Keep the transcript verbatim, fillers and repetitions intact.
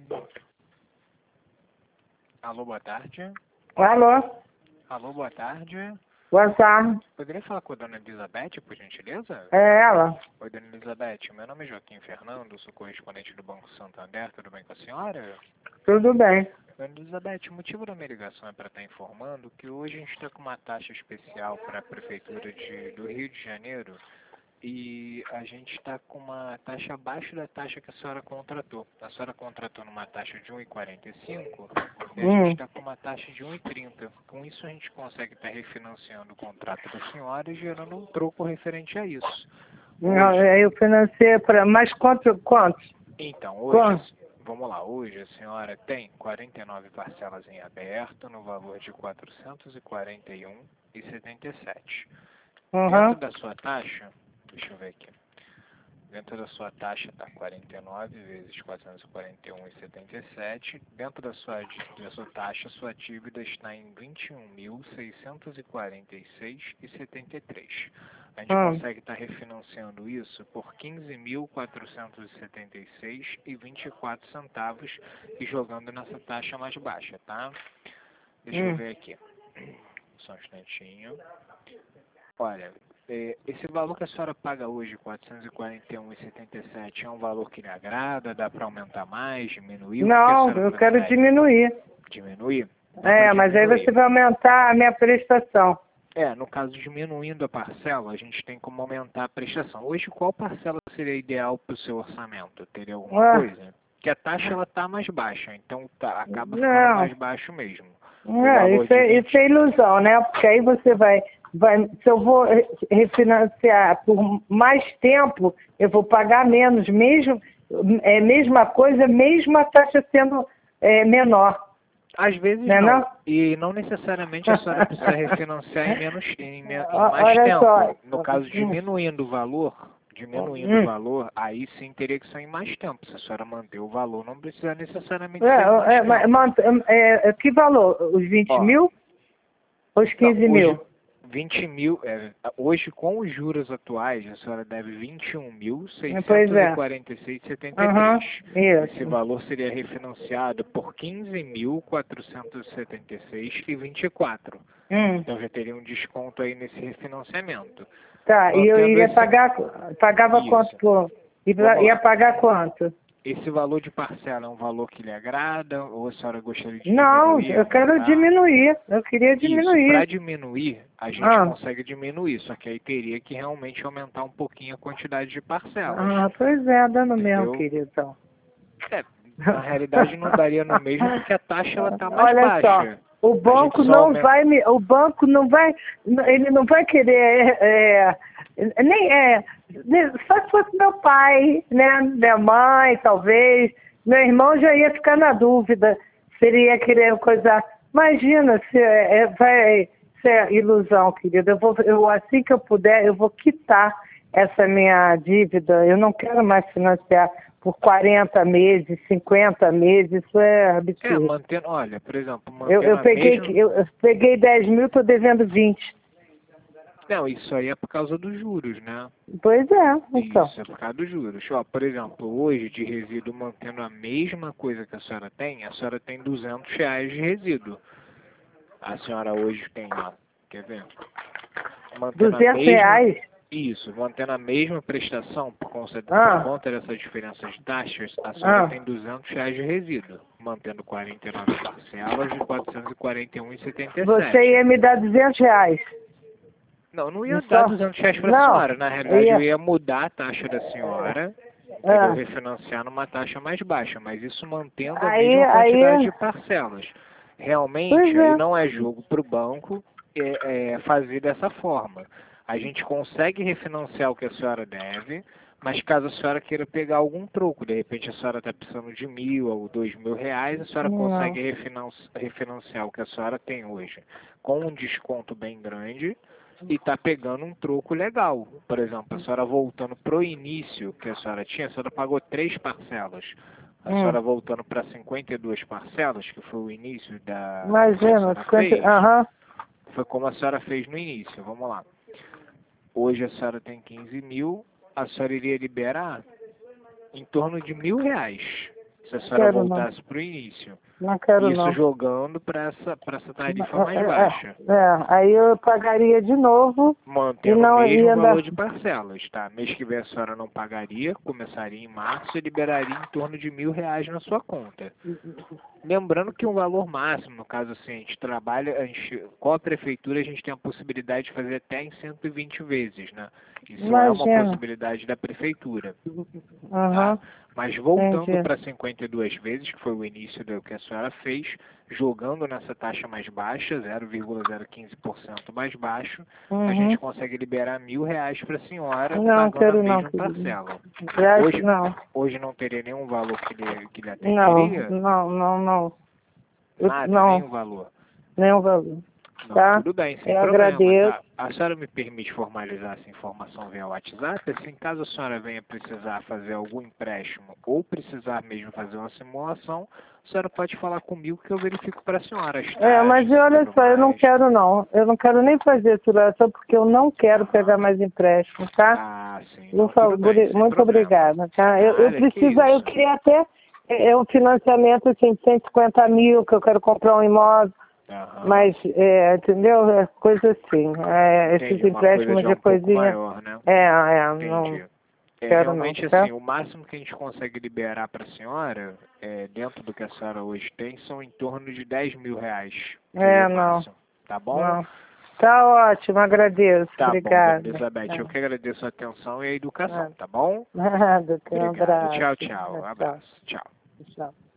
Alô, boa tarde. Alô, Alô, boa tarde. boa tarde. Poderia falar com a dona Elizabeth, por gentileza? É ela? Oi, dona Elizabeth. Meu nome é Joaquim Fernando, sou correspondente do Banco Santander. Tudo bem com a senhora? Tudo bem. Dona Elizabeth, o motivo da minha ligação é para estar informando que hoje a gente está com uma taxa especial para a Prefeitura de, do Rio de Janeiro e a gente está com uma taxa abaixo da taxa que a senhora contratou. A senhora contratou numa taxa de um vírgula quarenta e cinco e a Hum. gente está com uma taxa de um vírgula trinta. Com isso a gente consegue estar refinanciando o contrato da senhora e gerando um troco referente a isso. Não, Hoje, eu financei para. Mas quanto? Quanto? então, hoje, Quanto? vamos lá, hoje a senhora tem quarenta e nove parcelas em aberto no valor de quatrocentos e quarenta e um reais e setenta e sete. Dentro Uhum. da sua taxa, deixa eu ver aqui. Dentro da sua taxa está quarenta e nove vezes quatrocentos e quarenta e um reais e setenta e sete. Dentro da sua, da sua taxa, sua dívida está em vinte e um mil seiscentos e quarenta e seis reais e setenta e três. A gente Hum. consegue estar refinanciando isso por quinze mil quatrocentos e setenta e seis reais e vinte e quatro centavos e jogando nessa taxa mais baixa, tá? Deixa eu Hum. ver aqui. Só um instantinho. Olha, é, esse valor que a senhora paga hoje, quatrocentos e quarenta e um reais e setenta e sete, é um valor que lhe agrada? Dá para aumentar mais, diminuir? O que que a Não, senhora eu quero prefere? diminuir. Diminuir? Dá É, para mas aí diminuir. você vai aumentar a minha prestação. É, no caso diminuindo a parcela, a gente tem como aumentar a prestação. Hoje, qual parcela seria ideal para o seu orçamento? Teria alguma Ah, coisa? Que a taxa ela tá mais baixa, então tá, acaba ficando não. mais baixo mesmo. O É, valor isso, de é, vinte. isso é ilusão, né? Porque aí você vai, vai. Se eu vou re- refinanciar por mais tempo, eu vou pagar menos, mesmo, é mesma coisa, mesmo a taxa sendo é, menor. Às vezes Não é não. não? E não necessariamente a senhora precisa refinanciar em, menos, em, me- em Ó, mais olha só. tempo. No caso, Hum, diminuindo o valor, diminuindo o hum. valor, aí sim teria que ser em mais tempo. Se a senhora manter o valor, não precisa necessariamente É, ser em mais é, mas- tempo. mas- é, é, que valor? Os vinte Ó, mil ou os não, quinze hoje mil? vinte mil, é, hoje com os juros atuais, a senhora deve vinte e um mil Pois seiscentos e é. quarenta e seis reais e setenta e Aham, três. Esse isso. valor seria refinanciado por quinze mil quatrocentos e setenta e seis reais e vinte e quatro. Hum. Então já teria um desconto aí nesse refinanciamento. Tá, e eu Mantendo ia esse... pagar, pagava quanto Isso. por... Vamos Ia ia lá. pagar quanto? Esse valor de parcela é um valor que lhe agrada ou a senhora gostaria de Não, diminuir, eu quero aumentar? diminuir. Eu queria Isso, para diminuir. diminuir, a gente Ah, consegue diminuir, só que aí teria que realmente aumentar um pouquinho a quantidade de parcelas, ah, pois é, dando mesmo, entendeu? queridão. É, na realidade não daria no mesmo porque a taxa ela tá mais Olha só, baixa. o A gente banco só não aumenta... vai me, o banco não vai, ele não vai querer, é, é, nem é, nem- só se fosse meu pai, né, minha mãe, talvez, meu irmão já ia ficar na dúvida se ele ia querer coisa. Imagina se é, é, vai ser ilusão, querida. Eu vou, eu assim que eu puder, eu vou quitar essa minha dívida. Eu não quero mais financiar por quarenta meses, cinquenta meses, isso é É, absurdo. mantendo, olha, por exemplo, Eu, mantendo eu a peguei, mesma... eu, eu peguei dez mil, estou devendo vinte. Não, isso aí é por causa dos juros, né? Pois é, então. Isso, é por causa dos juros. Ó, por exemplo, hoje de resíduo mantendo a mesma coisa que a senhora tem, a senhora tem duzentos reais de resíduo. A senhora hoje tem, ó, quer ver? Mantendo a duzentos mesma, reais? isso, mantendo a mesma prestação por conta, por Ah, conta dessa diferença de taxas, a senhora ah. tem duzentos reais de resíduo, mantendo quarenta e nove parcelas de quatrocentos e quarenta e um reais e setenta e Você sete. ia me dar duzentos reais. Não, não ia dar Só. duzentos reais para a Não, senhora. Na realidade, eu ia. ia mudar a taxa da senhora, entendeu? Ah. Refinanciar numa taxa mais baixa, mas isso mantendo a Aí, mesma quantidade aí. de parcelas. Pois Realmente, aí é. não é jogo para o banco é, é, fazer dessa forma. A gente consegue refinanciar o que a senhora deve, mas caso a senhora queira pegar algum troco, de repente a senhora está precisando de mil ou dois mil reais, a senhora Não. consegue refinanci- refinanciar o que a senhora tem hoje com um desconto bem grande e está pegando um troco legal. Por exemplo, a senhora voltando pro início que a senhora tinha, a senhora pagou três parcelas. A Hum. senhora voltando para cinquenta e duas parcelas, que foi o início da que a Imagina, senhora cinquenta. fez, Aham. foi como a senhora fez no início. Vamos lá. Hoje a senhora tem quinze mil, a senhora iria liberar em torno de mil reais. se a senhora Quero voltasse para o início. Não quero Isso não. jogando para essa, para essa tarifa mais É, baixa. é, é, aí eu pagaria de novo e Mantendo o não mesmo ia valor dar... de parcelas, tá? Mês que vem a senhora não pagaria, começaria em março e liberaria em torno de mil reais na sua conta. Lembrando que um valor máximo, no caso assim, a gente trabalha, a gente, com a prefeitura a gente tem a possibilidade de fazer até em cento e vinte vezes, né? Isso é uma Imagina. possibilidade da prefeitura. Aham, Tá? Mas voltando entendi. para cinquenta e duas vezes, que foi o início do que a senhora fez, jogando nessa taxa mais baixa, zero vírgula zero quinze por cento mais baixo, Uhum. a gente consegue liberar mil reais para a senhora Não, pagando quero a não, mesma querido. parcela. Já, Hoje, não, hoje não teria nenhum valor que lhe, que lhe não, atenderia? não, não, não. Eu, Nada, não, nenhum valor. nenhum valor. Não, Tá? tudo bem, sem Eu problema, agradeço. tá? A senhora me permite formalizar essa informação via WhatsApp? Assim, caso a senhora venha precisar fazer algum empréstimo ou precisar mesmo fazer uma simulação, a senhora pode falar comigo que eu verifico para a senhora as taxas. É, mas olha tudo só, eu não mais. quero não. Eu não quero nem fazer simulação porque eu não quero pegar mais empréstimo, tá? Ah, sim, Por não, favor, tudo bem, sem muito problema. obrigada, tá? Eu, eu Nada, que preciso, eu isso. queria até é, é um financiamento assim, de cento e cinquenta mil, que eu quero comprar um imóvel, Aham. mas, é, entendeu? É coisa assim. É, esses Entendi, uma coisa empréstimos já de um pouco coisinha. maior, né? É, é, não Entendi. É, quero não, realmente, tá? assim, o máximo que a gente consegue liberar para a senhora, é, dentro do que a senhora hoje tem, são em torno de dez mil reais. Seria É, o não, máximo. Tá bom? não. Tá ótimo, agradeço. Tá bom, dona Obrigada. Elizabeth. Eu É. que agradeço a atenção e a educação, Nada, tá bom? nada, um Obrigado. abraço. Tchau, tchau. Um Tchau, abraço. Tchau. tchau.